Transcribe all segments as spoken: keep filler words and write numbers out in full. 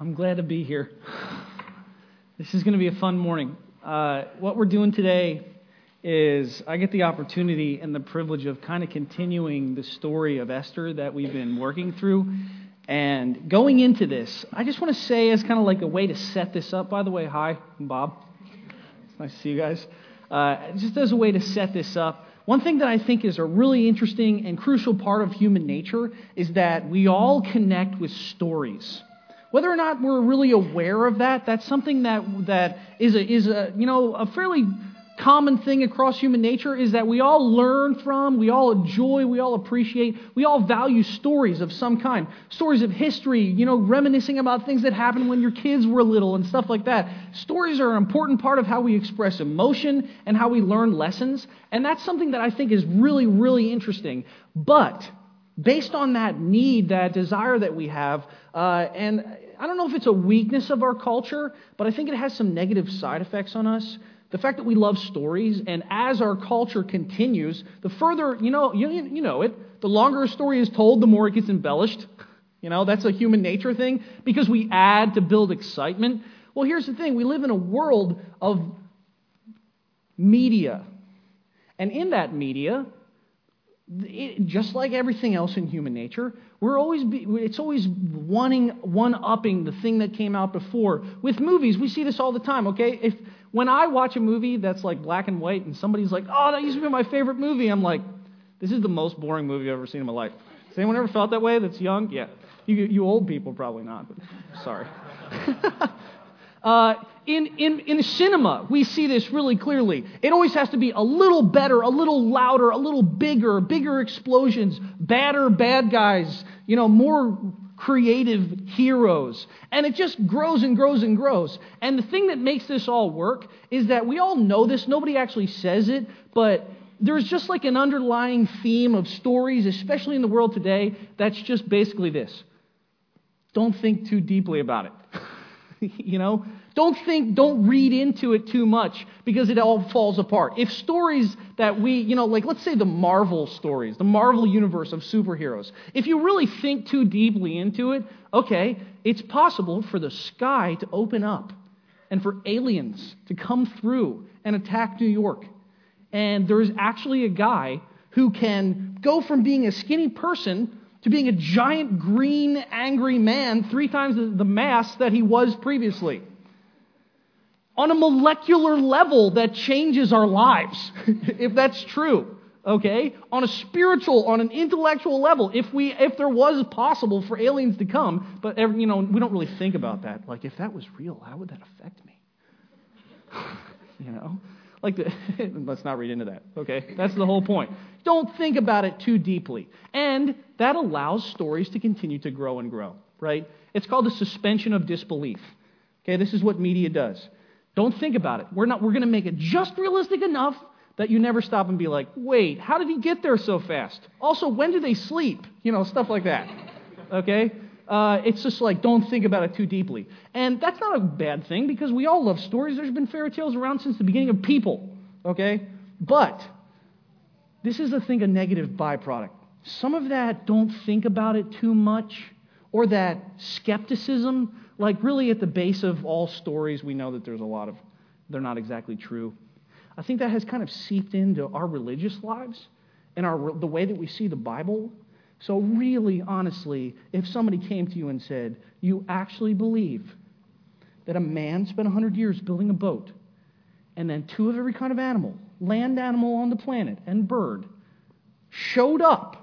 I'm glad to be here. This is going to be a fun morning. Uh, what we're doing today is I get the opportunity and the privilege of kind of continuing the story of Esther that we've been working through. And going into this, I just want to say as kind of like a way to set this up. By the way, hi, I'm Bob. It's nice to see you guys. Uh, just as a way to set this up, one thing that I think is a really interesting and crucial part of human nature is that we all connect with stories. Whether or not we're really aware of that, that's something that that is a is a you know a fairly common thing across human nature, is that we all learn from, we all enjoy, we all appreciate, we all value stories of some kind. Stories of history, you know, reminiscing about things that happened when your kids were little and stuff like that. Stories are an important part of how we express emotion and how we learn lessons, and that's something that I think is really, really interesting. But based on that need, that desire that we have, uh, and I don't know if it's a weakness of our culture, but I think it has some negative side effects on us. The fact that we love stories, and as our culture continues, the further, you know, you, you know it, the longer a story is told, the more it gets embellished. You know, that's a human nature thing, because we add to build excitement. Well, here's the thing. We live in a world of media. And in that media, it, just like everything else in human nature, we're always be, it's always wanting, one-upping the thing that came out before. With movies, we see this all the time, okay? If When I watch a movie that's like black and white and somebody's like, oh, that used to be my favorite movie, I'm like, this is the most boring movie I've ever seen in my life. Has anyone ever felt that way that's young? Yeah. You, you old people probably not, but sorry. uh, in, in, in cinema, we see this really clearly. It always has to be a little better, a little louder, a little bigger, bigger explosions, badder bad guys, you know, more creative heroes. And it just grows and grows and grows. And the thing that makes this all work is that we all know this. Nobody actually says it, but there's just like an underlying theme of stories, especially in the world today, that's just basically this. Don't think too deeply about it. You know? Don't think, don't read into it too much, because it all falls apart. If stories that we, you know, like let's say the Marvel stories, the Marvel universe of superheroes, if you really think too deeply into it, okay, it's possible for the sky to open up and for aliens to come through and attack New York. And there's actually a guy who can go from being a skinny person to being a giant green angry man, three times the mass that he was previously. On a molecular level that changes our lives, if that's true, okay? On a spiritual, on an intellectual level, if we, if there was possible for aliens to come, but every, you know, we don't really think about that. Like, if that was real, how would that affect me? You know, like the, let's not read into that. Okay, that's the whole point. Don't think about it too deeply, and that allows stories to continue to grow and grow. Right? It's called the suspension of disbelief. Okay, this is what media does. Don't think about it. We're not. We're going to make it just realistic enough that you never stop and be like, wait, how did he get there so fast? Also, when do they sleep? You know, stuff like that. Okay? Uh, it's just like, don't think about it too deeply. And that's not a bad thing, because we all love stories. There's been fairy tales around since the beginning of people. Okay? But this is, I think, a negative byproduct. Some of that don't think about it too much, or that skepticism. Like, really at the base of all stories, we know that there's a lot of, they're not exactly true. I think that has kind of seeped into our religious lives and our the way that we see the Bible. So really, honestly, if somebody came to you and said, you actually believe that a man spent one hundred years building a boat, and then two of every kind of animal, land animal on the planet and bird, showed up,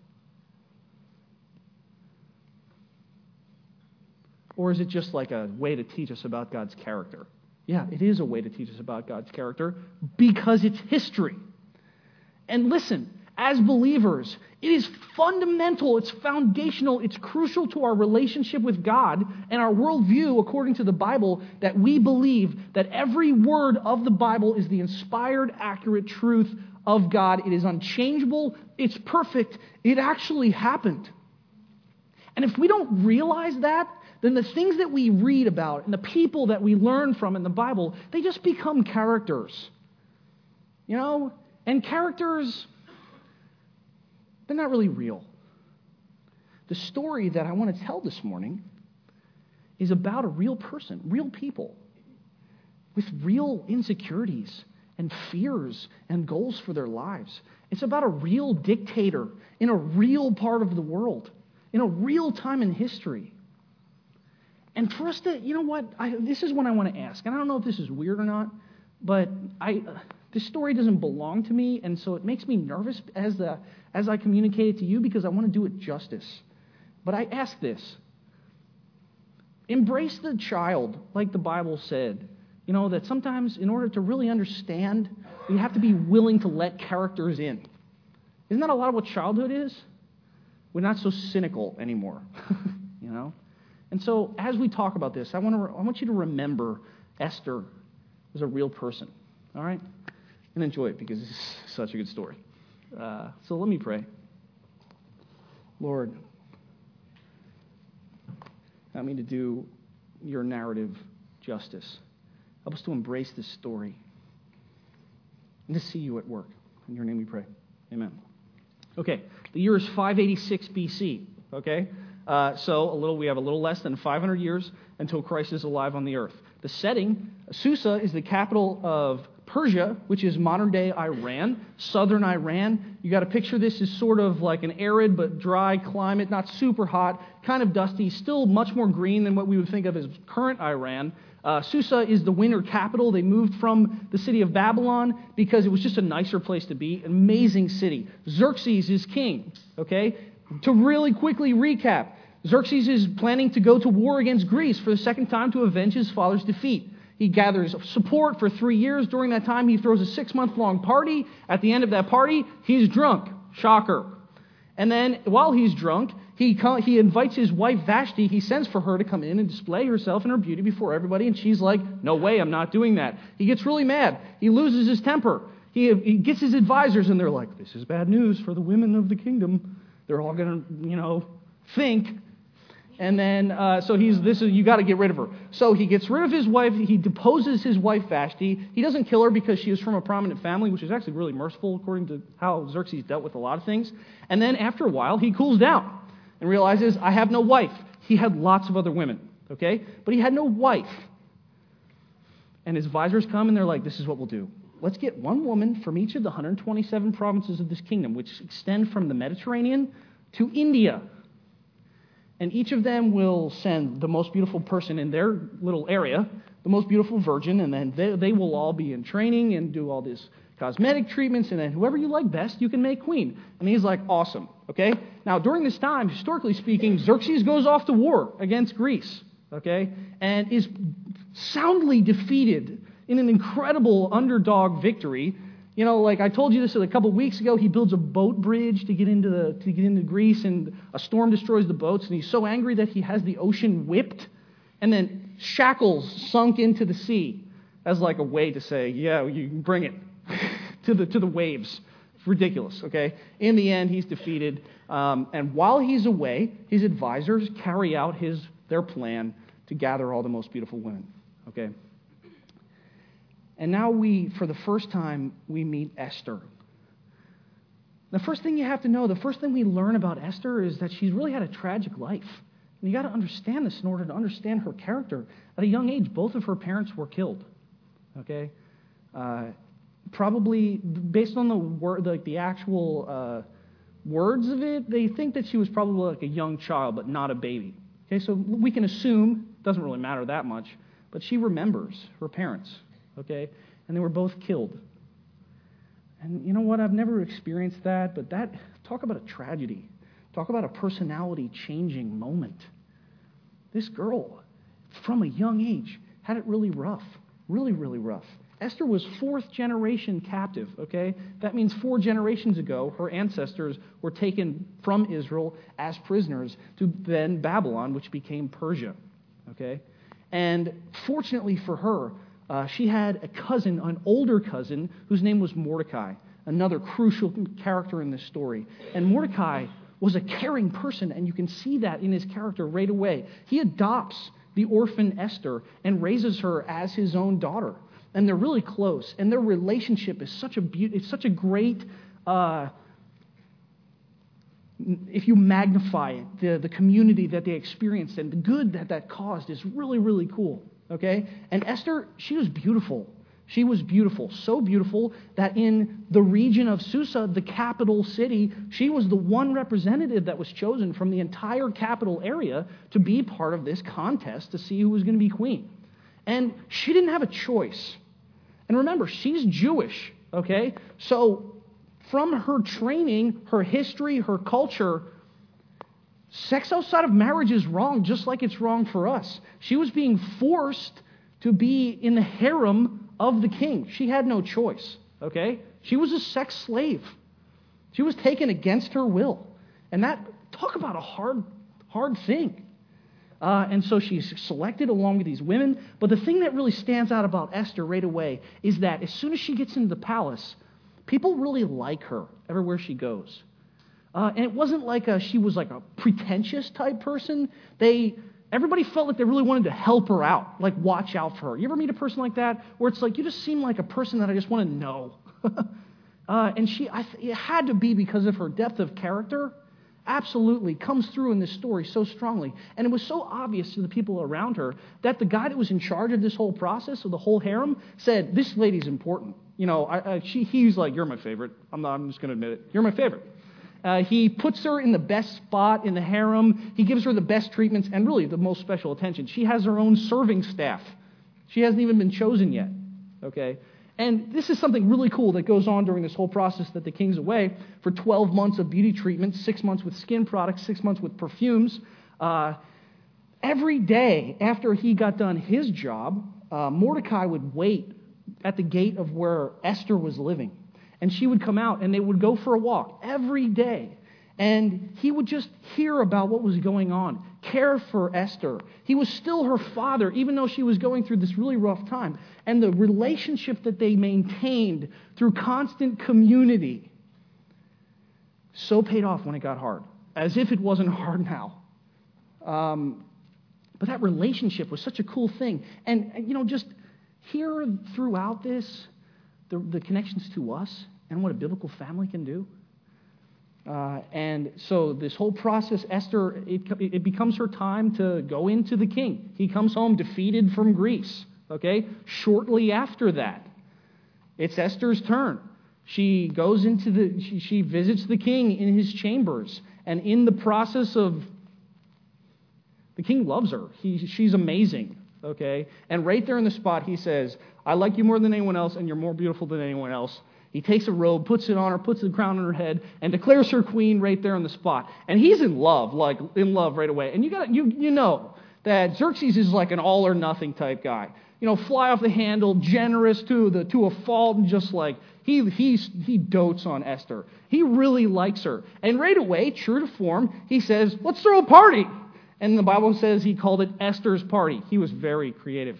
or is it just like a way to teach us about God's character? Yeah, it is a way to teach us about God's character, because it's history. And listen, as believers, it is fundamental, it's foundational, it's crucial to our relationship with God and our worldview according to the Bible that we believe that every word of the Bible is the inspired, accurate truth of God. It is unchangeable, it's perfect, it actually happened. And if we don't realize that, then the things that we read about and the people that we learn from in the Bible, they just become characters. You know? And characters, they're not really real. The story that I want to tell this morning is about a real person, real people, with real insecurities and fears and goals for their lives. It's about a real dictator in a real part of the world, in a real time in history. And for us to, you know what, I, this is what I want to ask. And I don't know if this is weird or not, but I, uh, this story doesn't belong to me, and so it makes me nervous as, the, as I communicate it to you because I want to do it justice. But I ask this. Embrace the child, like the Bible said. You know, that sometimes in order to really understand, you have to be willing to let characters in. Isn't that a lot of what childhood is? We're not so cynical anymore, you know? And so as we talk about this, I want to I want you to remember Esther was a real person, all right? And enjoy it because it's such a good story. Uh, so let me pray. Lord, help me to do your narrative justice. Help us to embrace this story and to see you at work. In your name we pray. Amen. Okay, the year is five eighty-six B C, okay? Uh, so a little, we have a little less than five hundred years until Christ is alive on the earth. The setting, Susa is the capital of Persia, which is modern-day Iran, southern Iran. You got to picture this as sort of like an arid but dry climate, not super hot, kind of dusty, still much more green than what we would think of as current Iran. Uh, Susa is the winter capital. They moved from the city of Babylon because it was just a nicer place to be. An amazing city. Xerxes is king, okay? To really quickly recap, Xerxes is planning to go to war against Greece for the second time to avenge his father's defeat. He gathers support for three years. During that time, he throws a six-month-long party. At the end of that party, he's drunk. Shocker. And then, while he's drunk, he he invites his wife Vashti. He sends for her to come in and display herself and her beauty before everybody, and she's like, no way, I'm not doing that. He gets really mad. He loses his temper. He, he gets his advisors, and they're like, this is bad news for the women of the kingdom. They're all going to, you know, think. And then, uh, so he's, this is, you got to get rid of her. So he gets rid of his wife. He deposes his wife Vashti. He doesn't kill her because she is from a prominent family, which is actually really merciful according to how Xerxes dealt with a lot of things. And then after a while, he cools down and realizes, I have no wife. He had lots of other women, okay? But he had no wife. And his advisors come and they're like, this is what we'll do. Let's get one woman from each of the one hundred twenty-seven provinces of this kingdom, which extend from the Mediterranean to India. And each of them will send the most beautiful person in their little area, the most beautiful virgin, and then they, they will all be in training and do all these cosmetic treatments, and then whoever you like best, you can make queen. And he's like, awesome, okay? Now, during this time, historically speaking, Xerxes goes off to war against Greece, okay, and is soundly defeated in an incredible underdog victory. You know, like I told you this a couple weeks ago, he builds a boat bridge to get into the to get into Greece, and a storm destroys the boats, and he's so angry that he has the ocean whipped, and then shackles sunk into the sea as like a way to say, yeah, you can bring it to the to the waves. It's ridiculous, okay? In the end, he's defeated, um, and while he's away, his advisors carry out his their plan to gather all the most beautiful women, okay? And now we, for the first time, we meet Esther. The first thing you have to know, the first thing we learn about Esther is that she's really had a tragic life. And you got to understand this in order to understand her character. At a young age, both of her parents were killed. Okay, uh, probably based on the word, like the actual uh, words of it, they think that she was probably like a young child, but not a baby. Okay, so we can assume it doesn't really matter that much, but she remembers her parents. Okay, and they were both killed. And you know what? I've never experienced that, but that, talk about a tragedy. Talk about a personality-changing moment. This girl, from a young age, had it really rough. Really, really rough. Esther was fourth generation captive, okay? That means four generations ago, her ancestors were taken from Israel as prisoners to then Babylon, which became Persia, okay? And fortunately for her, Uh, she had a cousin, an older cousin, whose name was Mordecai, another crucial character in this story. And Mordecai was a caring person, and you can see that in his character right away. He adopts the orphan Esther and raises her as his own daughter. And they're really close, and their relationship is such a be- it's such a great uh, if you magnify it, the, the community that they experienced and the good that that caused is really, really cool, okay? And Esther, she was beautiful. She was beautiful, so beautiful that in the region of Susa, the capital city, she was the one representative that was chosen from the entire capital area to be part of this contest to see who was going to be queen. And she didn't have a choice. And remember, she's Jewish, okay? So from her training, her history, her culture, sex outside of marriage is wrong, just like it's wrong for us. She was being forced to be in the harem of the king. She had no choice, okay? She was a sex slave. She was taken against her will. And that, talk about a hard, hard thing. Uh, and so she's selected along with these women. But the thing that really stands out about Esther right away is that as soon as she gets into the palace, people really like her everywhere she goes. Uh, and it wasn't like a, she was like a pretentious type person. They... Everybody felt like they really wanted to help her out, like watch out for her. You ever meet a person like that where it's like, you just seem like a person that I just want to know? uh, and she, I th- it had to be because of her depth of character. Absolutely comes through in this story so strongly. And it was so obvious to the people around her that the guy that was in charge of this whole process, of the whole harem, said, this lady's important. You know, I, I, she, he's like, you're my favorite. I'm not, I'm just going to admit it. You're my favorite. Uh, he puts her in the best spot in the harem. He gives her the best treatments and really the most special attention. She has her own serving staff. She hasn't even been chosen yet, okay? And this is something really cool that goes on during this whole process that the king's away for twelve months of beauty treatments, six months with skin products, six months with perfumes. Uh, every day after he got done his job, uh, Mordecai would wait at the gate of where Esther was living. And she would come out, and they would go for a walk every day. And he would just hear about what was going on, care for Esther. He was still her father, even though she was going through this really rough time. And the relationship that they maintained through constant community so paid off when it got hard, as if it wasn't hard now. Um, but that relationship was such a cool thing. And, you know, just here throughout this, The, the connections to us and what a biblical family can do. Uh, and so this whole process, Esther, it, it becomes her time to go into the king. He comes home defeated from Greece, okay? Shortly after that, it's Esther's turn. She goes into the, she, she visits the king in his chambers. And in the process of, the king loves her. He, she's amazing. Okay? And right there in the spot, he says, I like you more than anyone else, and you're more beautiful than anyone else. He takes a robe, puts it on her, puts the crown on her head, and declares her queen right there on the spot. And he's in love, like in love right away. And you got you you know that Xerxes is like an all or nothing type guy. You know, fly off the handle, generous to the to a fault, and just like he he's he dotes on Esther. He really likes her. And right away, true to form, he says, let's throw a party. And the Bible says he called it Esther's party. He was very creative.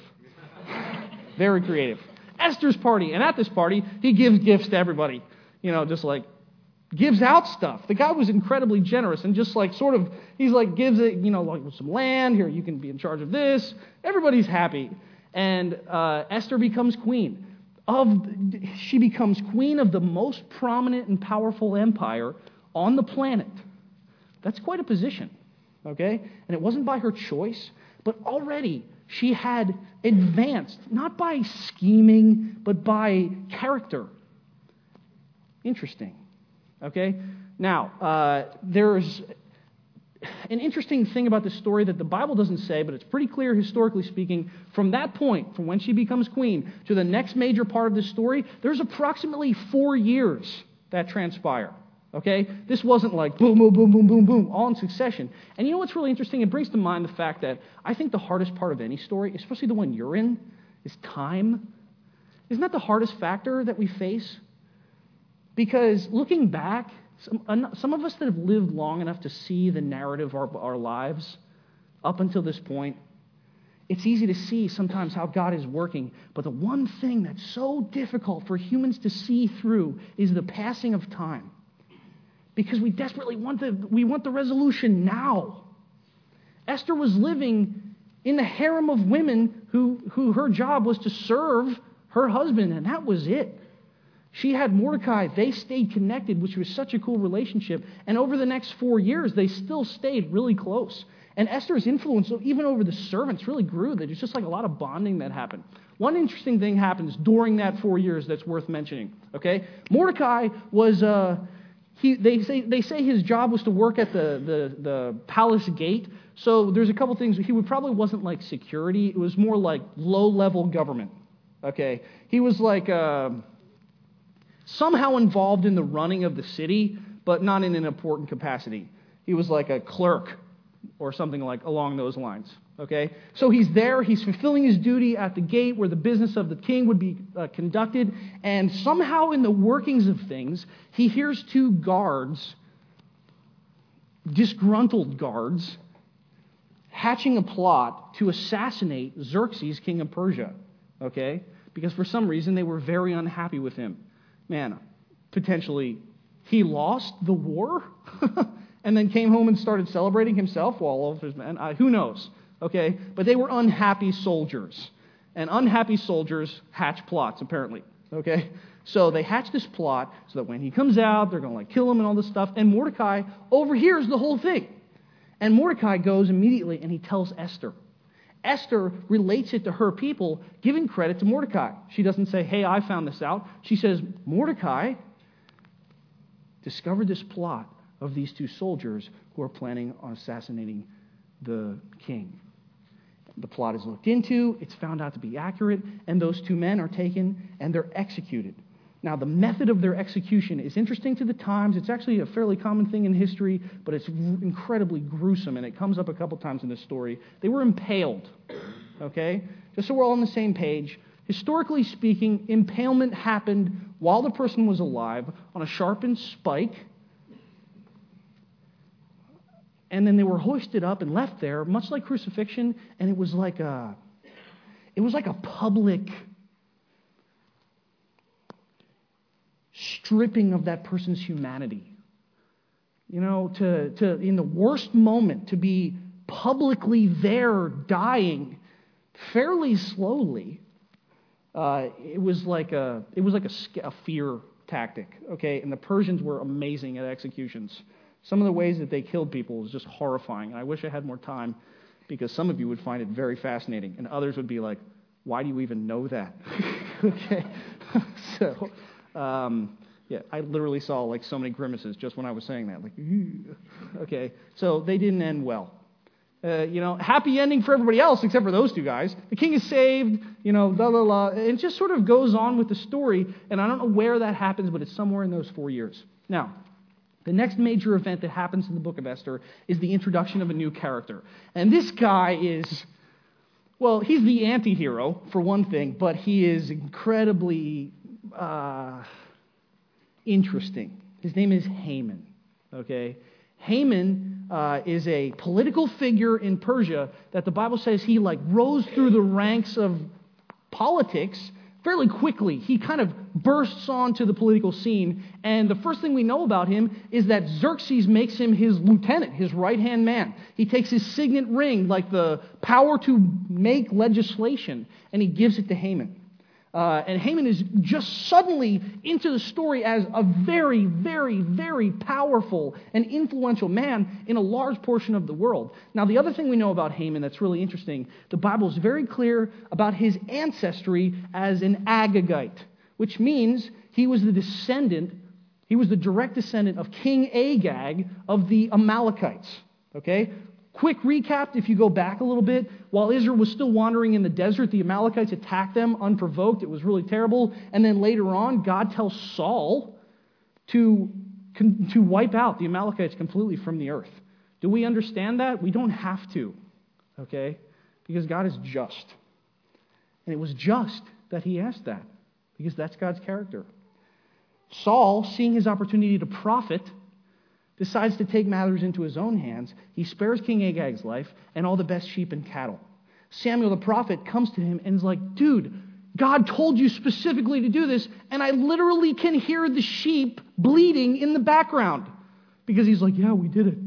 Very creative. Esther's party. And at this party, he gives gifts to everybody. You know, just like gives out stuff. The guy was incredibly generous and just like sort of, he's like gives it, you know, like some land. Here, you can be in charge of this. Everybody's happy. And uh, Esther becomes queen. Of, she becomes queen of the most prominent and powerful empire on the planet. That's quite a position. Okay? And it wasn't by her choice, but already she had advanced, not by scheming, but by character. Interesting. Okay? Now, uh, there's an interesting thing about this story that the Bible doesn't say, but it's pretty clear historically speaking. From that point, from when she becomes queen to the next major part of this story, there's approximately four years that transpire. Okay? This wasn't like boom, boom, boom, boom, boom, boom, all in succession. And you know what's really interesting? It brings to mind the fact that I think the hardest part of any story, especially the one you're in, is time. Isn't that the hardest factor that we face? Because looking back, some, some of us that have lived long enough to see the narrative of our, our lives up until this point, it's easy to see sometimes how God is working. But the one thing that's so difficult for humans to see through is the passing of time. Because we desperately want the, we want the resolution now. Esther was living in the harem of women who, who her job was to serve her husband, and that was it. She had Mordecai. They stayed connected, which was such a cool relationship. And over the next four years, they still stayed really close. And Esther's influence, even over the servants, really grew. There's just like a lot of bonding that happened. One interesting thing happens during that four years that's worth mentioning. Okay, Mordecai was uh, he. They say they say his job was to work at the the, the palace gate. So there's a couple things. He would probably wasn't like security. It was more like low level government. Okay, he was like uh, somehow involved in the running of the city, but not in an important capacity. He was like a clerk or something like along those lines. Okay, so he's there, he's fulfilling his duty at the gate where the business of the king would be uh, conducted, and somehow in the workings of things, he hears two guards, disgruntled guards, hatching a plot to assassinate Xerxes, king of Persia. Okay, because for some reason they were very unhappy with him. Man, potentially he lost the war and then came home and started celebrating himself while all of his men, uh, who knows? Okay, but they were unhappy soldiers. And unhappy soldiers hatch plots, apparently. Okay, so they hatch this plot so that when he comes out, they're going to like kill him and all this stuff. And Mordecai overhears the whole thing. And Mordecai goes immediately and he tells Esther. Esther relates it to her people, giving credit to Mordecai. She doesn't say, hey, I found this out. She says, Mordecai discovered this plot of these two soldiers who are planning on assassinating the king. The plot is looked into, it's found out to be accurate, and those two men are taken and they're executed. Now, the method of their execution is interesting to the times. It's actually a fairly common thing in history, but it's incredibly gruesome, and it comes up a couple times in this story. They were impaled, okay? Just so we're all on the same page. Historically speaking, impalement happened while the person was alive on a sharpened spike, and then they were hoisted up and left there, much like crucifixion, and it was like a, it was like a public stripping of that person's humanity. You know, to, to in the worst moment, to be publicly there dying fairly slowly, uh, it was like a, it was like a, a fear tactic, okay? And the Persians were amazing at executions. Some of the ways that they killed people was just horrifying. And I wish I had more time because some of you would find it very fascinating. And others would be like, why do you even know that? Okay. So, um, yeah, I literally saw like so many grimaces just when I was saying that. Like, ew. Okay. So they didn't end well. Uh, you know, happy ending for everybody else except for those two guys. The king is saved, you know, blah, blah, blah. It just sort of goes on with the story. And I don't know where that happens, but it's somewhere in those four years. Now, the next major event that happens in the book of Esther is the introduction of a new character. And this guy is, well, he's the anti-hero, for one thing, but he is incredibly uh, interesting. His name is Haman, okay? Haman uh, is a political figure in Persia that the Bible says he, like, rose through the ranks of politics fairly quickly. He kind of bursts onto the political scene, and the first thing we know about him is that Xerxes makes him his lieutenant, his right-hand man. He takes his signet ring, like the power to make legislation, and he gives it to Haman. Uh, and Haman is just suddenly into the story as a very, very, very powerful and influential man in a large portion of the world. Now, the other thing we know about Haman that's really interesting, the Bible is very clear about his ancestry as an Agagite, which means he was the descendant, he was the direct descendant of King Agag of the Amalekites. Okay? Quick recap, if you go back a little bit, while Israel was still wandering in the desert, the Amalekites attacked them unprovoked. It was really terrible. And then later on, God tells Saul to, to wipe out the Amalekites completely from the earth. Do we understand that? We don't have to, okay? Because God is just. And it was just that he asked that, because that's God's character. Saul, seeing his opportunity to profit, decides to take matters into his own hands. He spares King Agag's life and all the best sheep and cattle. Samuel the prophet comes to him and is like, dude, God told you specifically to do this, and I literally can hear the sheep bleeding in the background. Because he's like, yeah, we did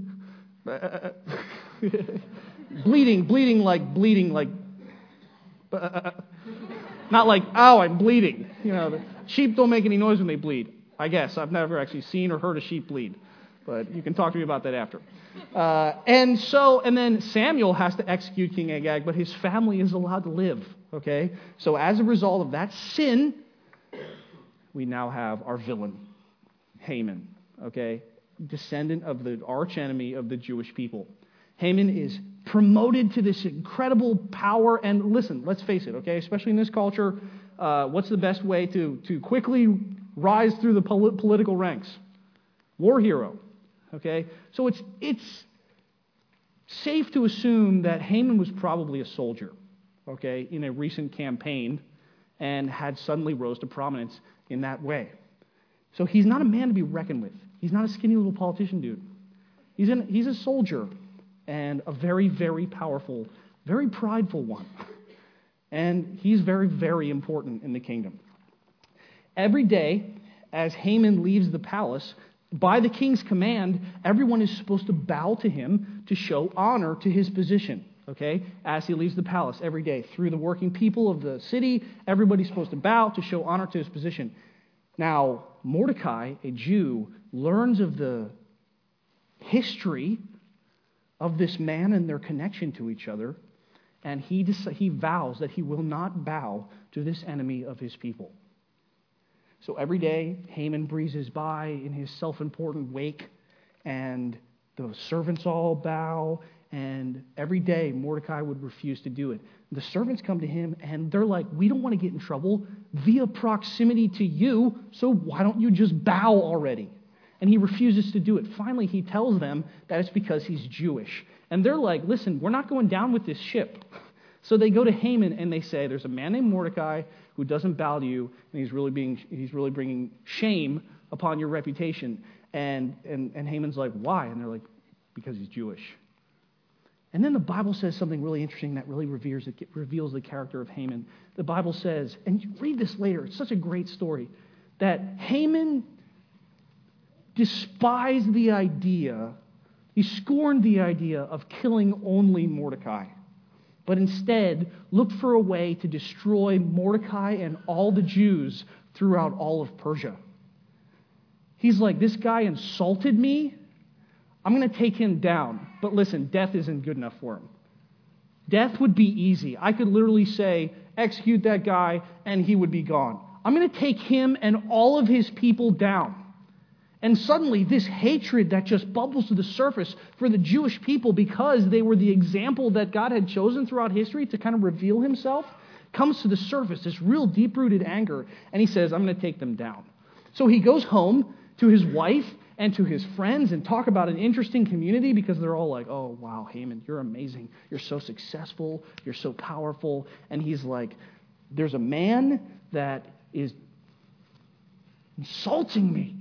it. bleeding, bleeding like, bleeding like, not like, oh, I'm bleeding. You know, sheep don't make any noise when they bleed. I guess. I've never actually seen or heard a sheep bleed. But you can talk to me about that after. Uh, and so, and then Samuel has to execute King Agag, but his family is allowed to live. Okay? So as a result of that sin, we now have our villain, Haman. Okay? Descendant of the arch enemy of the Jewish people. Haman is promoted to this incredible power. And listen, let's face it, okay? Especially in this culture, uh, what's the best way to, to quickly rise through the pol- political ranks? War hero. Okay? So it's it's safe to assume that Haman was probably a soldier, okay, in a recent campaign and had suddenly rose to prominence in that way. So he's not a man to be reckoned with. He's not a skinny little politician dude. He's an, he's a soldier and a very, very powerful, very prideful one. And he's very, very important in the kingdom. Every day, as Haman leaves the palace, by the king's command, everyone is supposed to bow to him to show honor to his position, okay? As he leaves the palace every day. Through the working people of the city, everybody's supposed to bow to show honor to his position. Now, Mordecai, a Jew, learns of the history of this man and their connection to each other, and he dec- he vows that he will not bow to this enemy of his people. So every day, Haman breezes by in his self-important wake, and the servants all bow, and every day Mordecai would refuse to do it. The servants come to him, and they're like, we don't want to get in trouble via proximity to you, so why don't you just bow already? And he refuses to do it. Finally, he tells them that it's because he's Jewish. And they're like, listen, we're not going down with this ship. So they go to Haman and they say, there's a man named Mordecai who doesn't bow to you, and he's really being he's really bringing shame upon your reputation. And, and, and Haman's like, why? And they're like, because he's Jewish. And then the Bible says something really interesting that really reveals, it reveals the character of Haman. The Bible says, and you read this later, it's such a great story, that Haman despised the idea, he scorned the idea of killing only Mordecai, but instead looked for a way to destroy Mordecai and all the Jews throughout all of Persia. He's like, this guy insulted me, I'm going to take him down. But listen, death isn't good enough for him. Death would be easy. I could literally say, execute that guy, and he would be gone. I'm going to take him and all of his people down. And suddenly, this hatred that just bubbles to the surface for the Jewish people because they were the example that God had chosen throughout history to kind of reveal himself, comes to the surface, this real deep-rooted anger, and he says, I'm going to take them down. So he goes home to his wife and to his friends and talk about an interesting community because they're all like, oh, wow, Haman, you're amazing. You're so successful. You're so powerful. And he's like, there's a man that is insulting me.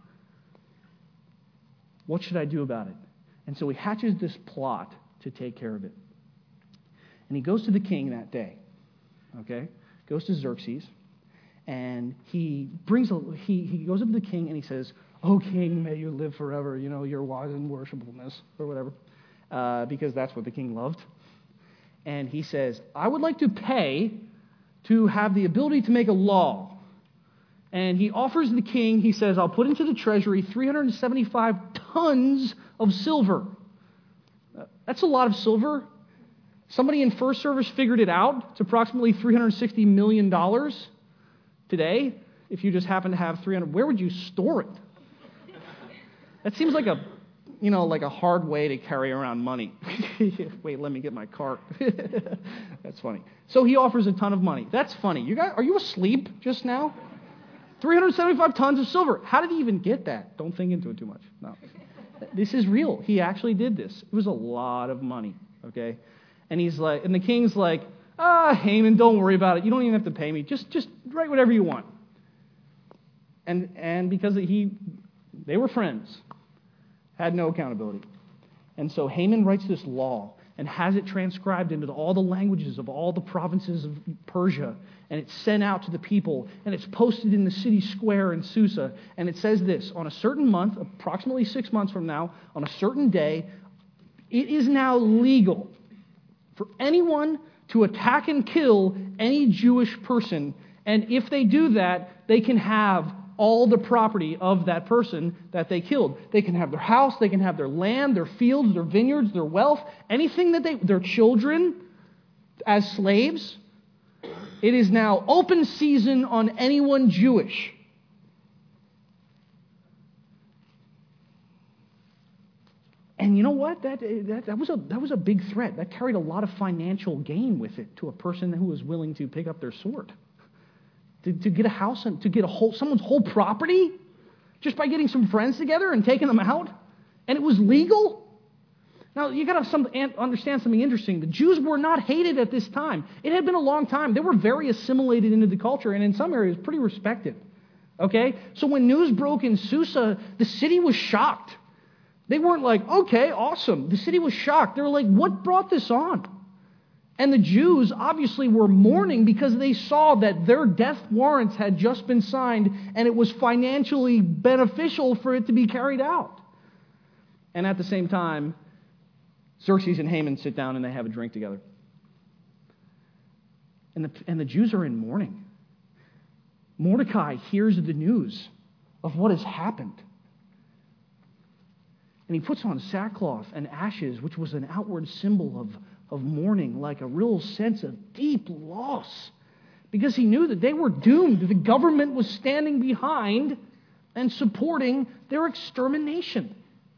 What should I do about it? And so he hatches this plot to take care of it. And he goes to the king that day, okay? Goes to Xerxes, and he brings a, he, he goes up to the king and he says, oh, king, may you live forever, you know, your wise and worshipfulness, or whatever, uh, because that's what the king loved. And he says, I would like to pay to have the ability to make a law. And he offers the king, he says, I'll put into the treasury three hundred seventy-five tons of silver. That's a lot of silver. Somebody in First Service figured it out. It's approximately three hundred sixty million dollars today. If you just happen to have three hundred, where would you store it? That seems like a, you know, like a hard way to carry around money. Wait, let me get my cart. That's funny. So he offers a ton of money. That's funny. You guys, are you asleep just now? three hundred seventy-five tons of silver. How did he even get that? Don't think into it too much. No. This is real. He actually did this. It was a lot of money, okay? And he's like, and the king's like, ah, Haman, don't worry about it. You don't even have to pay me. Just just write whatever you want. And and because he, they were friends, had no accountability. And so Haman writes this law and has it transcribed into all the languages of all the provinces of Persia. And it's sent out to the people, and it's posted in the city square in Susa. And it says this, on a certain month, approximately six months from now, on a certain day, it is now legal for anyone to attack and kill any Jewish person, And if they do that, they can have all the property of that person that they killed. They can have their house, they can have their land, their fields, their vineyards, their wealth, anything that they, their children as slaves. It is now open season on anyone Jewish. And you know what? That, that, that, was a, that was a big threat. That carried a lot of financial gain with it to a person who was willing to pick up their sword. To, to get a house and to get a whole someone's whole property just by getting some friends together and taking them out. And it was legal. Now, you got to some, understand something interesting. The Jews were not hated at this time. It had been a long time. They were very assimilated into the culture and in some areas pretty respected. Okay? So when news broke in Susa, the city was shocked. They weren't like, okay, awesome. The city was shocked. They were like, what brought this on? And the Jews obviously were mourning because they saw that their death warrants had just been signed and it was financially beneficial for it to be carried out. And at the same time, Xerxes and Haman sit down and they have a drink together. And the, and the Jews are in mourning. Mordecai hears the news of what has happened. And he puts on sackcloth and ashes, which was an outward symbol of, of mourning, like a real sense of deep loss. Because he knew that they were doomed. The government was standing behind and supporting their extermination.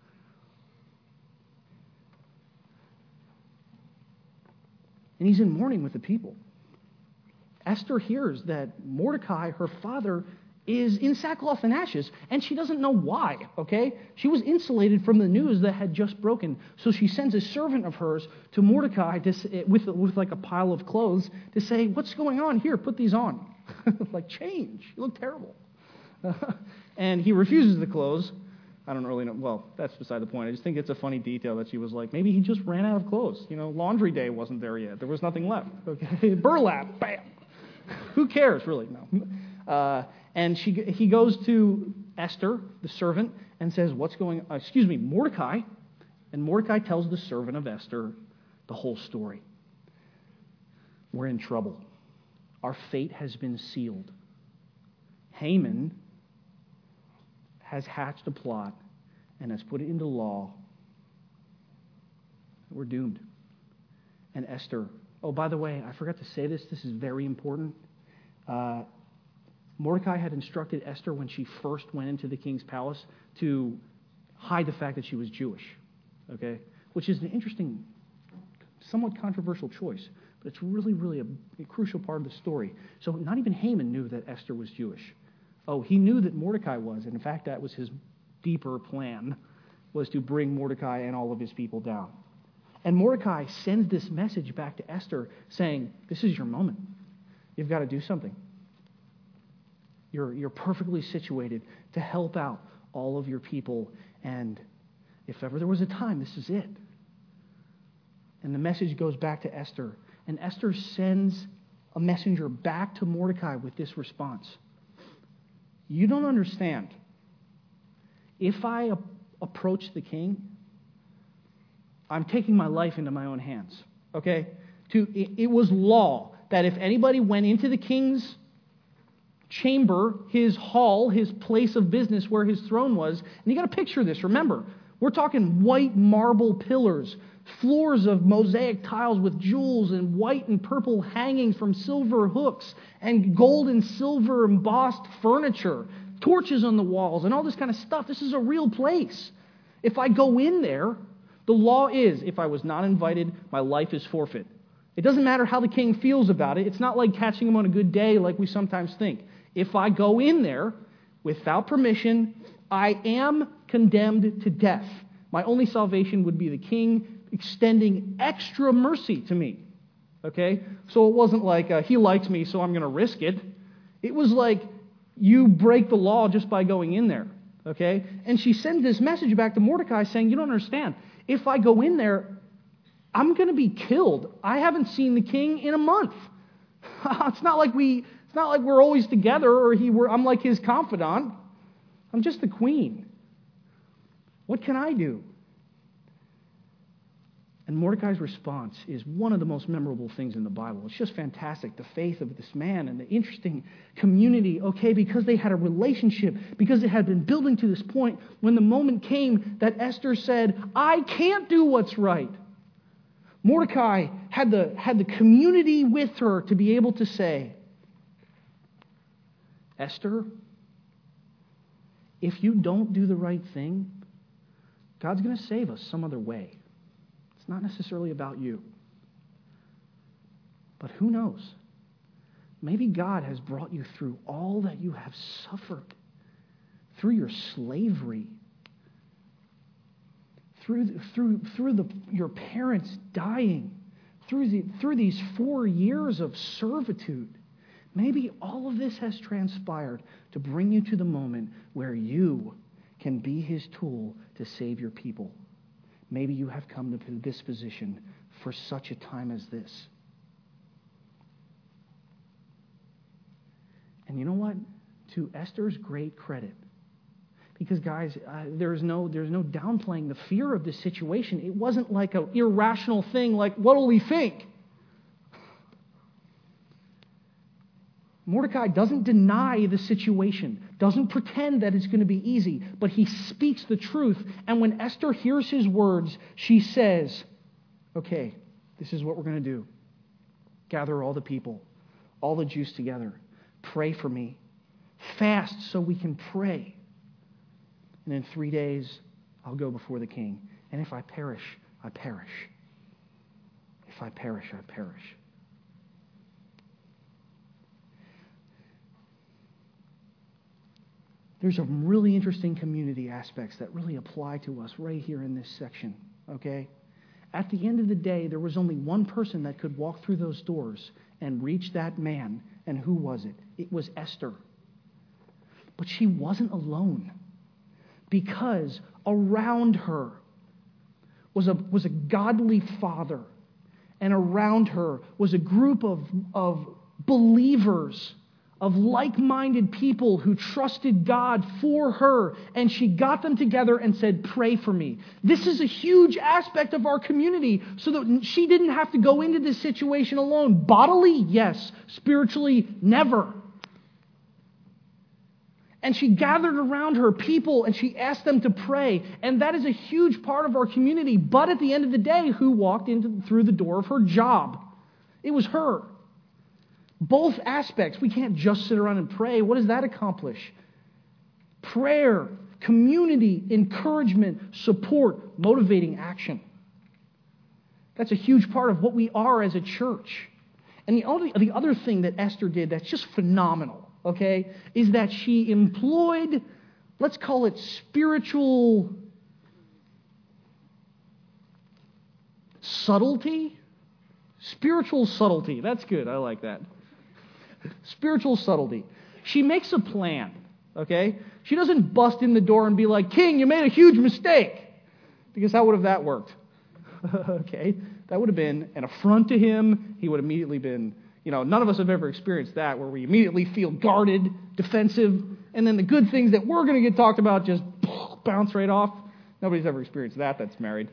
And he's in mourning with the people. Esther hears that Mordecai, her father, is in sackcloth and ashes, and she doesn't know why, okay? She was insulated from the news that had just broken, so she sends a servant of hers to Mordecai to, with, with like a pile of clothes to say, what's going on here? Put these on. Like, change. You look terrible. And he refuses the clothes. I don't really know. Well, that's beside the point. I just think it's a funny detail that she was like, maybe he just ran out of clothes. You know, laundry day wasn't there yet. There was nothing left. Okay, burlap, bam. Who cares, really? No. Uh, and she, he goes to Esther, the servant, and says, what's going on? Excuse me, Mordecai. And Mordecai tells the servant of Esther the whole story. We're in trouble. Our fate has been sealed. Haman has hatched a plot and has put it into law. We're doomed. And Esther, oh, by the way, I forgot to say this. This is very important. Uh, Mordecai had instructed Esther when she first went into the king's palace to hide the fact that she was Jewish, okay? Which is an interesting, somewhat controversial choice, but it's really, really a, a crucial part of the story. So not even Haman knew that Esther was Jewish. Oh, he knew that Mordecai was, and in fact, that was his deeper plan, was to bring Mordecai and all of his people down. And Mordecai sends this message back to Esther saying, this is your moment. You've got to do something. You're, you're perfectly situated to help out all of your people. And if ever there was a time, this is it. And the message goes back to Esther. And Esther sends a messenger back to Mordecai with this response. You don't understand. If I a- approach the king, I'm taking my life into my own hands. Okay? To, it, it was law that if anybody went into the king's chamber, his hall, his place of business where his throne was. And you got to picture this. Remember, we're talking white marble pillars, floors of mosaic tiles with jewels and white and purple hangings from silver hooks and gold and silver embossed furniture, torches on the walls and all this kind of stuff. This is a real place. If I go in there, the law is, if I was not invited, my life is forfeit. It doesn't matter how the king feels about it. It's not like catching him on a good day like we sometimes think. If I go in there without permission, I am condemned to death. My only salvation would be the king extending extra mercy to me. Okay? So it wasn't like, uh, he likes me, so I'm going to risk it. It was like, you break the law just by going in there. Okay? And she sends this message back to Mordecai saying, you don't understand. If I go in there, I'm going to be killed. I haven't seen the king in a month. It's not like we... It's not like we're always together or he were, I'm like his confidant. I'm just the queen. What can I do? And Mordecai's response is one of the most memorable things in the Bible. It's just fantastic, the faith of this man and the interesting community, okay, because they had a relationship, because it had been building to this point, when the moment came that Esther said, I can't do what's right. Mordecai had the, had the community with her to be able to say, Esther, if you don't do the right thing, God's going to save us some other way. It's not necessarily about you. But who knows? Maybe God has brought you through all that you have suffered, through your slavery, through, through, through the, your parents dying, through, the, through these four years of servitude. Maybe all of this has transpired to bring you to the moment where you can be His tool to save your people. Maybe you have come to this position for such a time as this. And you know what? To Esther's great credit, because guys, uh, there's no there's no downplaying the fear of this situation. It wasn't like an irrational thing like, what will he think? Mordecai doesn't deny the situation, doesn't pretend that it's going to be easy, but he speaks the truth. And when Esther hears his words, she says, okay, this is what we're going to do. Gather all the people, all the Jews together. Pray for me. Fast so we can pray. And in three days, I'll go before the king. And if I perish, I perish. If I perish, I perish. There's some really interesting community aspects that really apply to us right here in this section, okay? At the end of the day, there was only one person that could walk through those doors and reach that man. And who was it? It was Esther. But she wasn't alone, because around her was a, was a godly father, and around her was a group of, of believers, of like-minded people who trusted God for her, and she got them together and said, pray for me. This is a huge aspect of our community, so that she didn't have to go into this situation alone. Bodily, yes. Spiritually, never. And she gathered around her people, and she asked them to pray, and that is a huge part of our community. But at the end of the day, who walked into, through the door of her job? It was her. Both aspects. We can't just sit around and pray. What does that accomplish? Prayer, community, encouragement, support, motivating action. That's a huge part of what we are as a church. And the other, the other thing that Esther did that's just phenomenal, okay, is that she employed, let's call it spiritual subtlety. Spiritual subtlety. That's good. I like that. Spiritual subtlety. She makes a plan, okay? She doesn't bust in the door and be like, King, you made a huge mistake. Because how would have that worked? Okay? That would have been an affront to him. He would have immediately been, you know, none of us have ever experienced that, where we immediately feel guarded, defensive, and then the good things that we're going to get talked about just bounce right off. Nobody's ever experienced that that's married.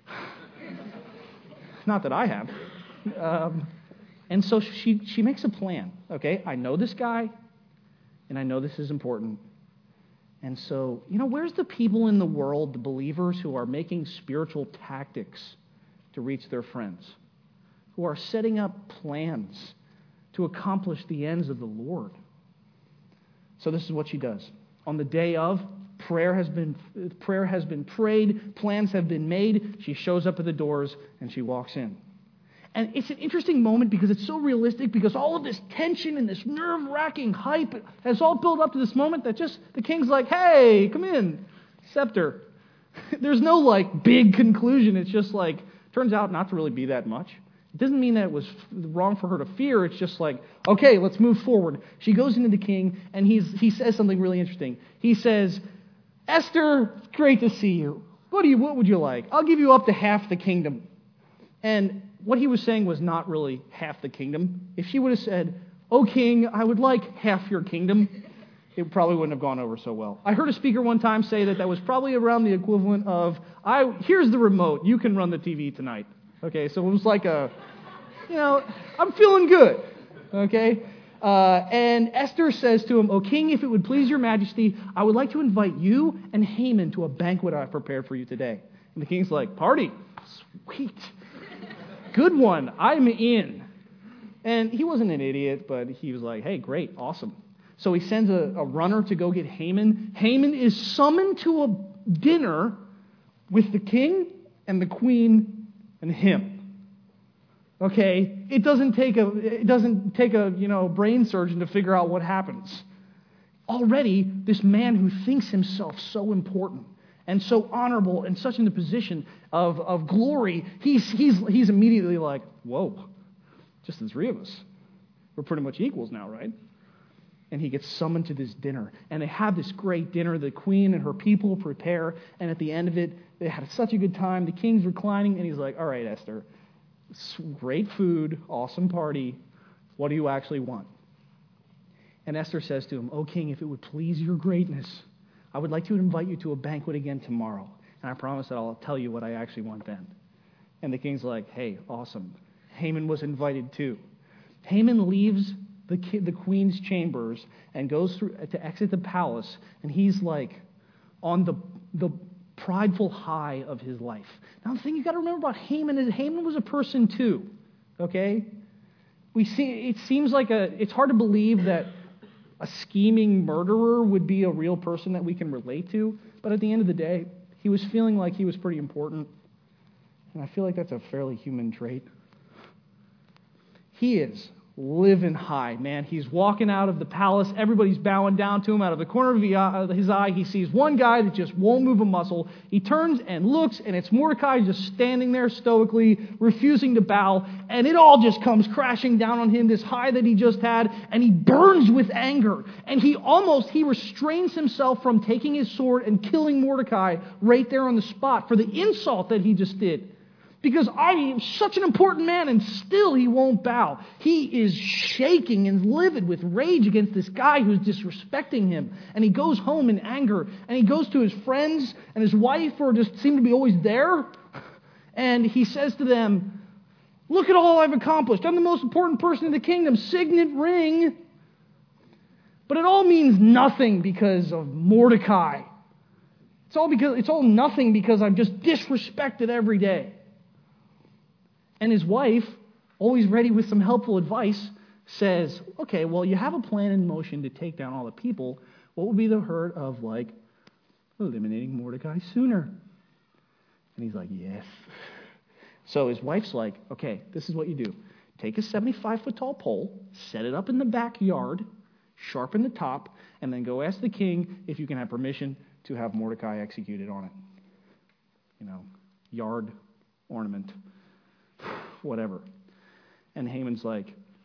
Not that I have. Um, and so she she makes a plan. Okay, I know this guy, and I know this is important. And so, you know, where's the people in the world, the believers, who are making spiritual tactics to reach their friends, who are setting up plans to accomplish the ends of the Lord? So this is what she does. On the day of, prayer has been prayer has been prayed, plans have been made. She shows up at the doors and she walks in. And it's an interesting moment because it's so realistic, because all of this tension and this nerve-wracking hype has all built up to this moment that just the king's like, hey, come in, scepter. There's no like big conclusion. It's just like, turns out not to really be that much. It doesn't mean that it was wrong for her to fear. It's just like, okay, let's move forward. She goes into the king and he's he says something really interesting. He says, Esther, great to see you. What do you what would you like? I'll give you up to half the kingdom. And what he was saying was not really half the kingdom. If she would have said, "Oh, king, I would like half your kingdom," it probably wouldn't have gone over so well. I heard a speaker one time say that that was probably around the equivalent of, "I here's the remote. You can run the T V tonight." Okay, so it was like a, you know, I'm feeling good. Okay? Uh, and Esther says to him, O king, if it would please your majesty, I would like to invite you and Haman to a banquet I've prepared for you today. And the king's like, party? Sweet. Good one. I'm in. And he wasn't an idiot, but he was like, hey, great, awesome. So he sends a, a runner to go get Haman. Haman is summoned to a dinner with the king and the queen and him. Okay, it doesn't take a it doesn't take a you know brain surgeon to figure out what happens. Already, this man who thinks himself so important and so honorable and such in the position of, of glory, he's he's he's immediately like, whoa, just the three of us. We're pretty much equals now, right? And he gets summoned to this dinner. And they have this great dinner. The queen and her people prepare. And at the end of it, they had such a good time. The king's reclining. And he's like, all right, Esther, great food, awesome party. What do you actually want? And Esther says to him, O king, if it would please your greatness, I would like to invite you to a banquet again tomorrow. And I promise that I'll tell you what I actually want then. And the king's like, hey, awesome. Haman was invited too. Haman leaves the the queen's chambers and goes through to exit the palace, and he's like on the the prideful high of his life. Now the thing you got to remember about Haman is Haman was a person too. Okay, we see it seems like a it's hard to believe that a scheming murderer would be a real person that we can relate to, but at the end of the day, he was feeling like he was pretty important, and I feel like that's a fairly human trait. He is living high, man. He's walking out of the palace. Everybody's bowing down to him. Out of the corner of his eye, he sees one guy that just won't move a muscle. He turns and looks, and it's Mordecai just standing there stoically, refusing to bow. And it all just comes crashing down on him, this high that he just had, and he burns with anger. And he almost, he restrains himself from taking his sword and killing Mordecai right there on the spot for the insult that he just did. Because I am such an important man, and still he won't bow. He is shaking and livid with rage against this guy who's disrespecting him. And he goes home in anger. And he goes to his friends and his wife, who just seem to be always there. And he says to them, look at all I've accomplished. I'm the most important person in the kingdom. Signet ring. But it all means nothing because of Mordecai. It's all because it's all nothing because I'm just disrespected every day. And his wife, always ready with some helpful advice, says, okay, well, you have a plan in motion to take down all the people. What would be the hurt of, like, eliminating Mordecai sooner? And he's like, yes. So his wife's like, okay, this is what you do. Take a seventy-five foot tall pole, set it up in the backyard, sharpen the top, and then go ask the king if you can have permission to have Mordecai executed on it. You know, yard ornament. Whatever. And Haman's like,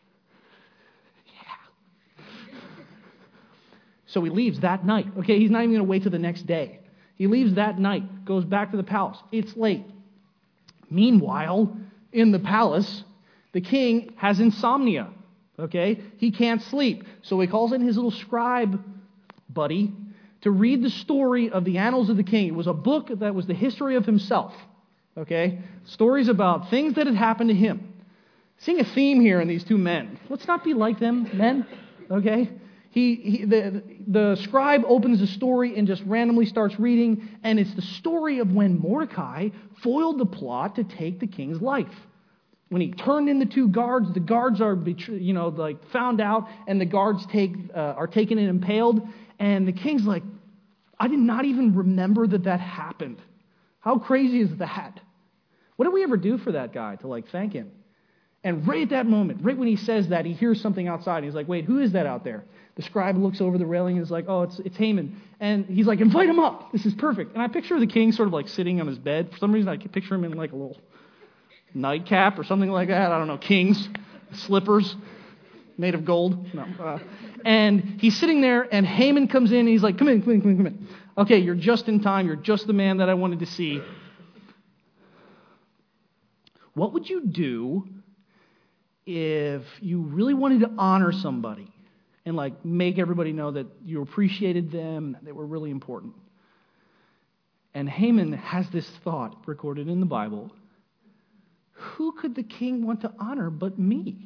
yeah. So he leaves that night. Okay, he's not even going to wait till the next day. He leaves that night, goes back to the palace. It's late. Meanwhile, in the palace, the king has insomnia. Okay, he can't sleep. So he calls in his little scribe buddy to read the story of the Annals of the King. It was a book that was the history of himself. Okay? Stories about things that had happened to him. Seeing a theme here in these two men. Let's not be like them, men. Okay? He, he the, the scribe opens the story and just randomly starts reading, and it's the story of when Mordecai foiled the plot to take the king's life. When he turned in the two guards, the guards are, you know, like found out, and the guards take uh, are taken and impaled, and the king's like, I did not even remember that that happened. How crazy is that? What did we ever do for that guy to, like, thank him? And right at that moment, right when he says that, he hears something outside. He's like, wait, who is that out there? The scribe looks over the railing and is like, oh, it's it's Haman. And he's like, invite him up. This is perfect. And I picture the king sort of like sitting on his bed. For some reason, I can picture him in like a little nightcap or something like that. I don't know, kings, slippers made of gold. No. Uh, and he's sitting there, and Haman comes in, and he's like, come in, come in, come in, come in. Okay, you're just in time. You're just the man that I wanted to see. What would you do if you really wanted to honor somebody and like make everybody know that you appreciated them, that they were really important? And Haman has this thought recorded in the Bible. who could the king want to honor but me?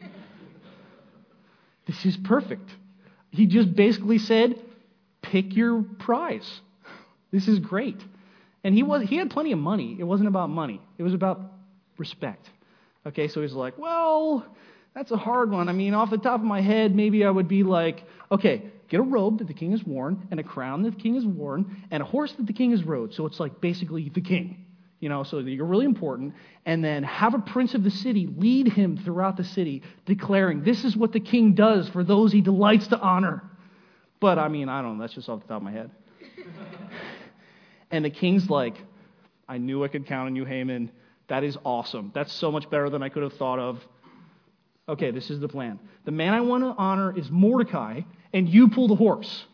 This is perfect. He just basically said, pick your prize. This is great. And he was he had plenty of money. It wasn't about money. It was about respect. Okay, so he's like, well, that's a hard one. I mean, off the top of my head, maybe I would be like, okay, get a robe that the king has worn, and a crown that the king has worn, and a horse that the king has rode. So it's like basically the king, you know, so you're really important. And then have a prince of the city lead him throughout the city, declaring, this is what the king does for those he delights to honor. But, I mean, I don't know. That's just off the top of my head. And the king's like, I knew I could count on you, Haman. That is awesome. That's so much better than I could have thought of. Okay, this is the plan. The man I want to honor is Mordecai, and you pull the horse.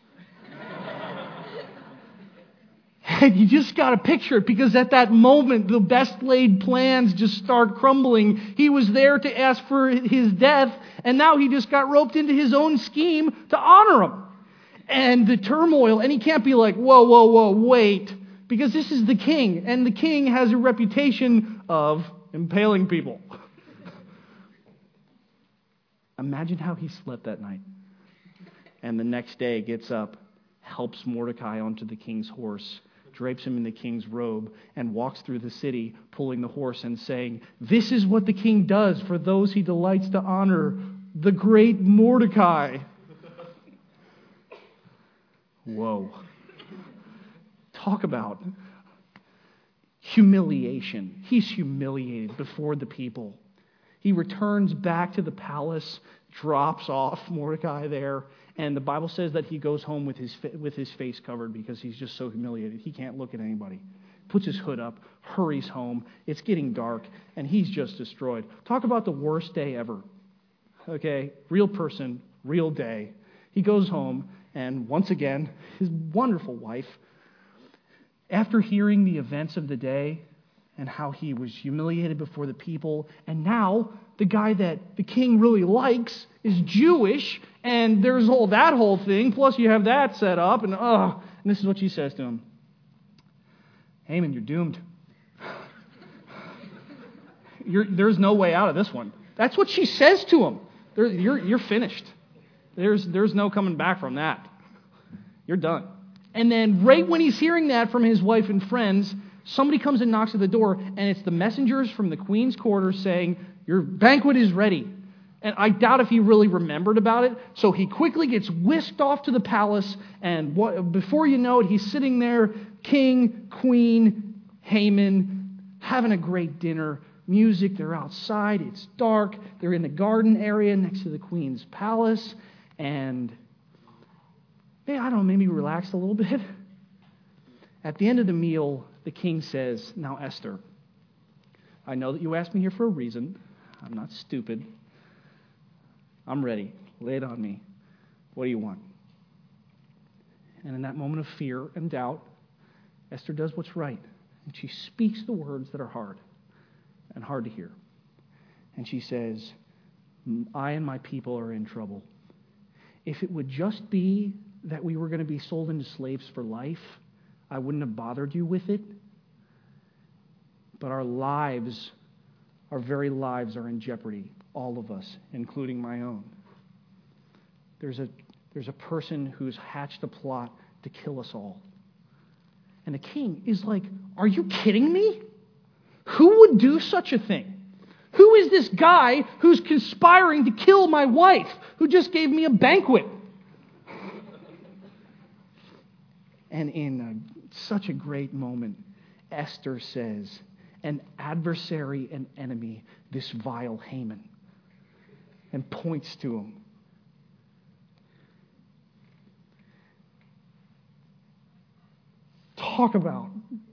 And you just got to picture it, because at that moment, the best laid plans just start crumbling. He was there to ask for his death, and now he just got roped into his own scheme to honor him. And the turmoil, and he can't be like, whoa, whoa, whoa, wait, because this is the king, and the king has a reputation of impaling people. Imagine how he slept that night. And the next day gets up, helps Mordecai onto the king's horse, drapes him in the king's robe, and walks through the city, pulling the horse and saying, this is what the king does for those he delights to honor, the great Mordecai. Whoa. Talk about humiliation. He's humiliated before the people. He returns back to the palace, drops off Mordecai there, and the Bible says that he goes home with his with his face covered because he's just so humiliated. He can't look at anybody. Puts his hood up, hurries home. It's getting dark, and he's just destroyed. Talk about the worst day ever. Okay, real person, real day. He goes home, and once again, his wonderful wife, after hearing the events of the day and how he was humiliated before the people, and now the guy that the king really likes is Jewish, and there's all that whole thing, plus you have that set up, and oh, and this is what she says to him. Haman, you're doomed. You're, there's no way out of this one. That's what she says to him. There, you're, you're finished. There's, there's no coming back from that. You're done. And then right when he's hearing that from his wife and friends, somebody comes and knocks at the door, and it's the messengers from the queen's quarters saying, your banquet is ready. And I doubt if he really remembered about it. So he quickly gets whisked off to the palace, and what, before you know it, he's sitting there, king, queen, Haman, having a great dinner. Music, they're outside, it's dark, they're in the garden area next to the queen's palace, and maybe, I don't know, maybe relax a little bit. At the end of the meal, the king says, now Esther, I know that you asked me here for a reason. I'm not stupid. I'm ready. Lay it on me. What do you want? And in that moment of fear and doubt, Esther does what's right. And she speaks the words that are hard and hard to hear. And she says, I and my people are in trouble. If it would just be that we were going to be sold into slaves for life, I wouldn't have bothered you with it. But our lives, our very lives are in jeopardy. All of us, including my own. There's a, there's a person who's hatched a plot to kill us all. And the king is like, are you kidding me? Who would do such a thing? Who is this guy who's conspiring to kill my wife, who just gave me a banquet? And in a, such a great moment, Esther says, an adversary and enemy, this vile Haman, and points to him. Talk about.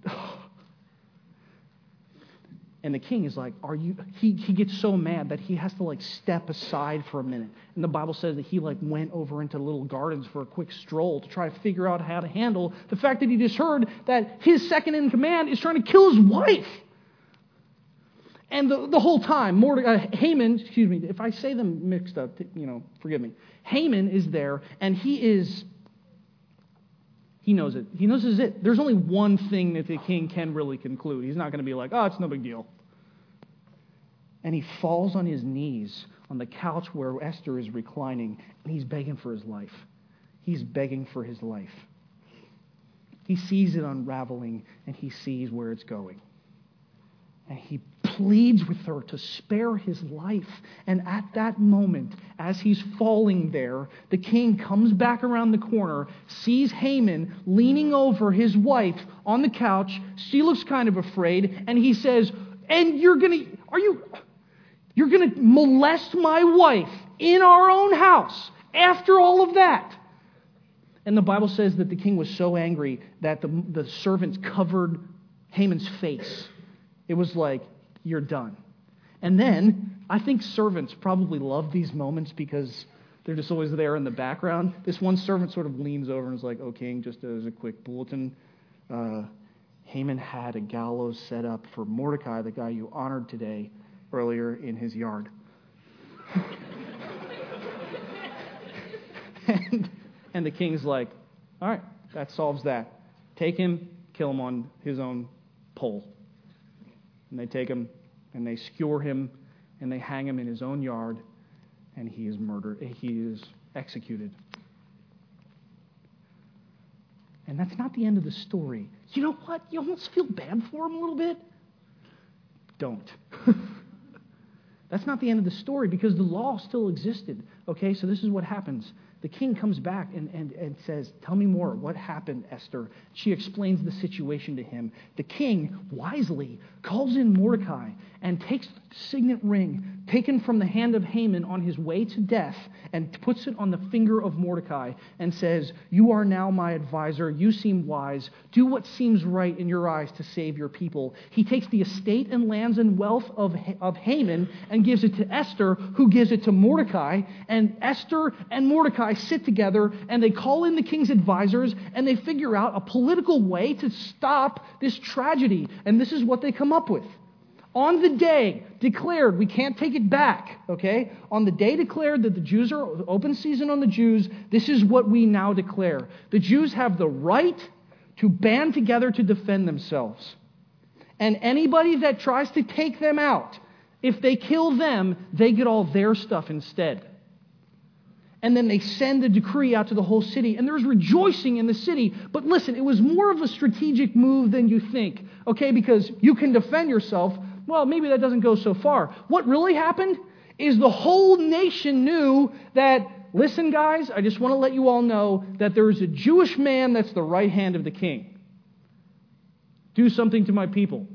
And the king is like, are you, he, he gets so mad that he has to like step aside for a minute. And the Bible says that he like went over into little gardens for a quick stroll to try to figure out how to handle the fact that he just heard that his second in command is trying to kill his wife. And the, the whole time, Mordecai, Haman, excuse me, if I say them mixed up, you know, forgive me. Haman is there, and he is, he knows it. He knows this is it. There's only one thing that the king can really conclude. He's not going to be like, oh, it's no big deal. And he falls on his knees on the couch where Esther is reclining, and he's begging for his life. He's begging for his life. He sees it unraveling, and he sees where it's going. And he pleads with her to spare his life. And at that moment, as he's falling there, the king comes back around the corner, sees Haman leaning over his wife on the couch. She looks kind of afraid, and he says, and you're going to, are you, you're going to molest my wife in our own house after all of that? And the Bible says that the king was so angry that the, the servants covered Haman's face. It was like, you're done. And then, I think servants probably love these moments because they're just always there in the background. This one servant sort of leans over and is like, oh, king, just as a quick bulletin, uh, Haman had a gallows set up for Mordecai, the guy you honored today, earlier in his yard. and, and the king's like, all right, that solves that. Take him, kill him on his own pole. And they take him, and they skewer him, and they hang him in his own yard, and he is murdered. He is executed. And that's not the end of the story. You know what? You almost feel bad for him a little bit. Don't. That's not the end of the story because the law still existed. Okay, so this is what happens. The king comes back and, and, and says, tell me more. What happened, Esther? She explains the situation to him. The king wisely calls in Mordecai and takes the signet ring taken from the hand of Haman on his way to death and puts it on the finger of Mordecai and says, you are now my advisor. You seem wise. Do what seems right in your eyes to save your people. He takes the estate and lands and wealth of, of Haman and gives it to Esther, who gives it to Mordecai. And Esther and Mordecai sit together and they call in the king's advisors and they figure out a political way to stop this tragedy. And this is what they come up with. On the day declared, we can't take it back, okay? On the day declared that the Jews are open season on the Jews, this is what we now declare. The Jews have the right to band together to defend themselves. And anybody that tries to take them out, if they kill them, they get all their stuff instead. And then they send a decree out to the whole city, and there's rejoicing in the city. But listen, it was more of a strategic move than you think, okay? Because you can defend yourself. Well, maybe that doesn't go so far. What really happened is the whole nation knew that, listen, guys, I just want to let you all know that there's a Jewish man that's the right hand of the king. Do something to my people.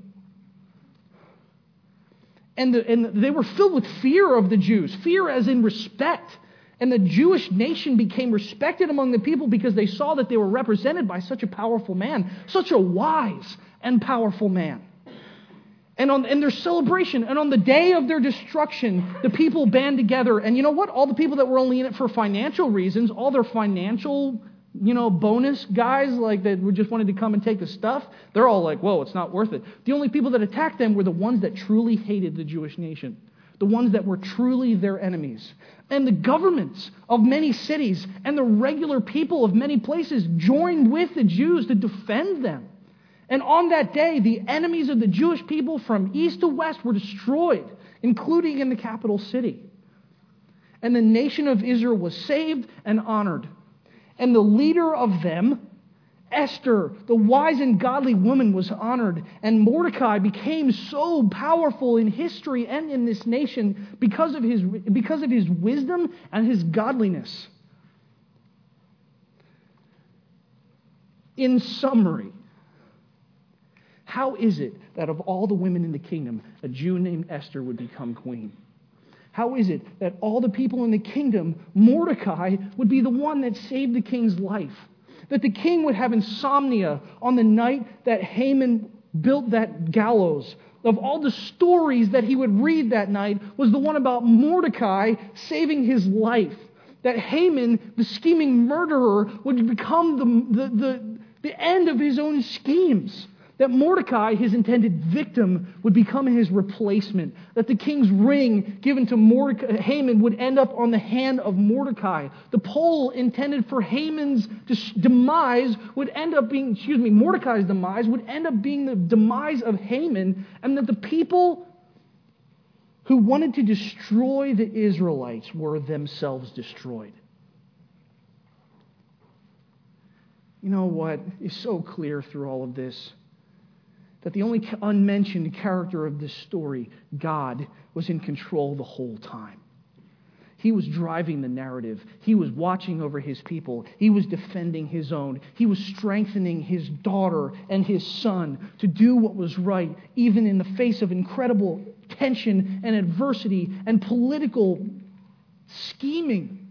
And, the, and they were filled with fear of the Jews, fear as in respect. And the Jewish nation became respected among the people because they saw that they were represented by such a powerful man, such a wise and powerful man. And on in their celebration, and on the day of their destruction, the people band together. And you know what? All the people that were only in it for financial reasons, all their financial, you know, bonus guys like that just wanted to come and take the stuff, they're all like, whoa, it's not worth it. The only people that attacked them were the ones that truly hated the Jewish nation. The ones that were truly their enemies. And the governments of many cities and the regular people of many places joined with the Jews to defend them. And on that day, the enemies of the Jewish people from east to west were destroyed, including in the capital city. And the nation of Israel was saved and honored. And the leader of them, Esther, the wise and godly woman, was honored. And Mordecai became so powerful in history and in this nation because of his, because of his wisdom and his godliness. In summary, how is it that of all the women in the kingdom, a Jew named Esther would become queen? How is it that all the people in the kingdom, Mordecai would be the one that saved the king's life? That the king would have insomnia on the night that Haman built that gallows. Of all the stories that he would read that night was the one about Mordecai saving his life. That Haman, the scheming murderer, would become the, the, the, the end of his own schemes. That Mordecai, his intended victim, would become his replacement. That the king's ring given to Mordecai, Haman would end up on the hand of Mordecai. The pole intended for Haman's demise would end up being, excuse me, Mordecai's demise would end up being the demise of Haman. And that the people who wanted to destroy the Israelites were themselves destroyed. You know what is so clear through all of this? That the only unmentioned character of this story, God, was in control the whole time. He was driving the narrative. He was watching over his people. He was defending his own. He was strengthening his daughter and his son to do what was right, even in the face of incredible tension and adversity and political scheming.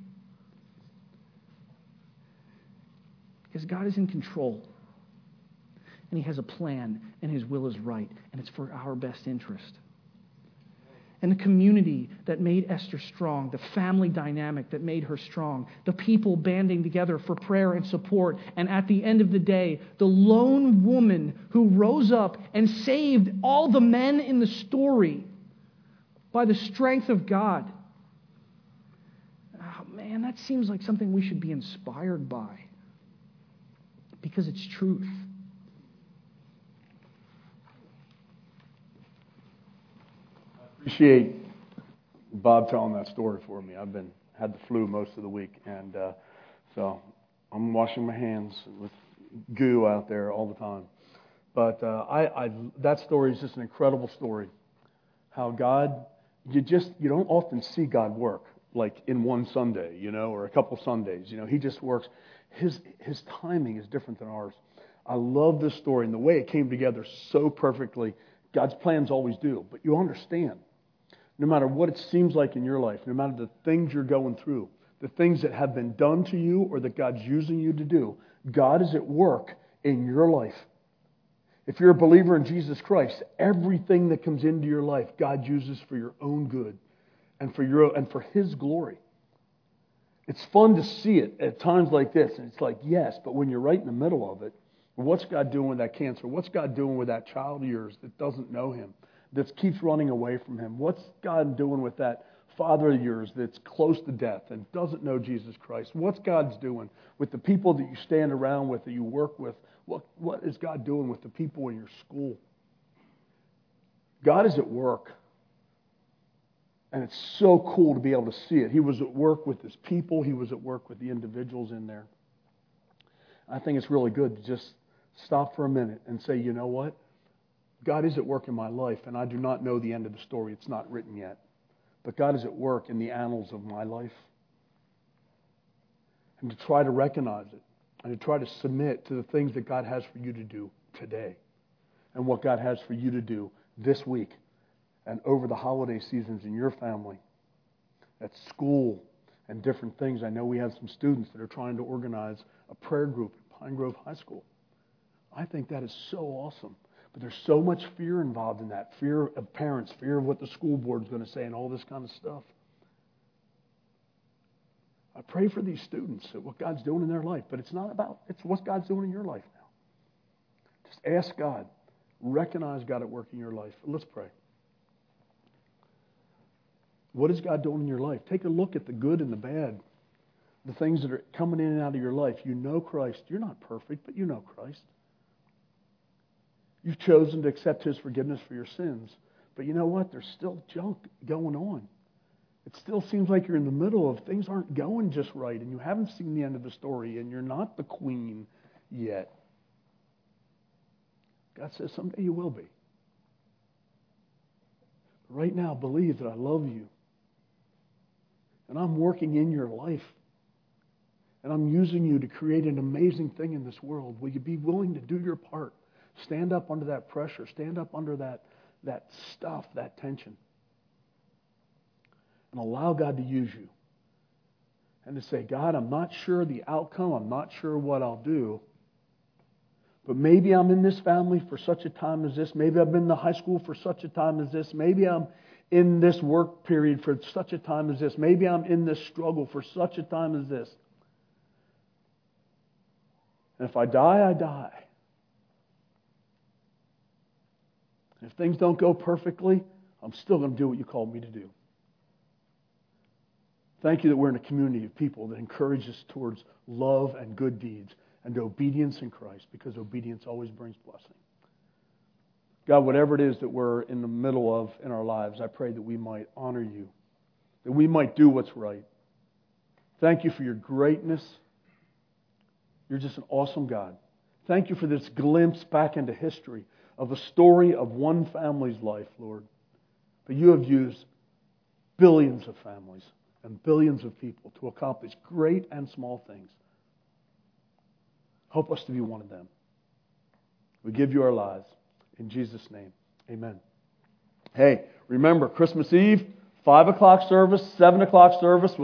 Because God is in control. And he has a plan, and his will is right, and it's for our best interest. And the community that made Esther strong, the family dynamic that made her strong, the people banding together for prayer and support, and at the end of the day, the lone woman who rose up and saved all the men in the story by the strength of God. Oh, man, that seems like something we should be inspired by because it's truth. Appreciate Bob telling that story for me. I've been had the flu most of the week, and uh, so I'm washing my hands with goo out there all the time. But uh, I, I that story is just an incredible story. How God, you just you don't often see God work like in one Sunday, you know, or a couple Sundays. You know, He just works. His His timing is different than ours. I love this story and the way it came together so perfectly. God's plans always do, but you understand. No matter what it seems like in your life, no matter the things you're going through, the things that have been done to you or that God's using you to do, God is at work in your life. If you're a believer in Jesus Christ, everything that comes into your life, God uses for your own good and for your and for His glory. It's fun to see it at times like this, and it's like, yes, but when you're right in the middle of it, what's God doing with that cancer? What's God doing with that child of yours that doesn't know Him, that keeps running away from Him? What's God doing with that father of yours that's close to death and doesn't know Jesus Christ? What's God's doing with the people that you stand around with, that you work with? What, what is God doing with the people in your school? God is at work. And it's so cool to be able to see it. He was at work with His people. He was at work with the individuals in there. I think it's really good to just stop for a minute and say, you know what? God is at work in my life, and I do not know the end of the story. It's not written yet. But God is at work in the annals of my life. And to try to recognize it, and to try to submit to the things that God has for you to do today, and what God has for you to do this week, and over the holiday seasons in your family, at school, and different things. I know we have some students that are trying to organize a prayer group at Pine Grove High School. I think that is so awesome. But there's so much fear involved in that. Fear of parents, fear of what the school board's going to say, and all this kind of stuff. I pray for these students, at what God's doing in their life. But it's not about, it's what God's doing in your life now. Just ask God. Recognize God at work in your life. Let's pray. What is God doing in your life? Take a look at the good and the bad. The things that are coming in and out of your life. You know Christ. You're not perfect, but you know Christ. You've chosen to accept His forgiveness for your sins. But you know what? There's still junk going on. It still seems like you're in the middle of things aren't going just right, and you haven't seen the end of the story, and you're not the queen yet. God says someday you will be. But right now, believe that I love you. And I'm working in your life. And I'm using you to create an amazing thing in this world. Will you be willing to do your part? Stand up under that pressure. Stand up under that, that stuff, that tension. And allow God to use you. And to say, God, I'm not sure the outcome. I'm not sure what I'll do. But maybe I'm in this family for such a time as this. Maybe I've been in the high school for such a time as this. Maybe I'm in this work period for such a time as this. Maybe I'm in this struggle for such a time as this. And if I die, I die. And if things don't go perfectly, I'm still going to do what you called me to do. Thank you that we're in a community of people that encourage us towards love and good deeds and obedience in Christ, because obedience always brings blessing. God, whatever it is that we're in the middle of in our lives, I pray that we might honor you, that we might do what's right. Thank you for your greatness. You're just an awesome God. Thank you for this glimpse back into history of a story of one family's life, Lord. But you have used billions of families and billions of people to accomplish great and small things. Help us to be one of them. We give you our lives. In Jesus' name, amen. Hey, remember, Christmas Eve, five o'clock service, seven o'clock service.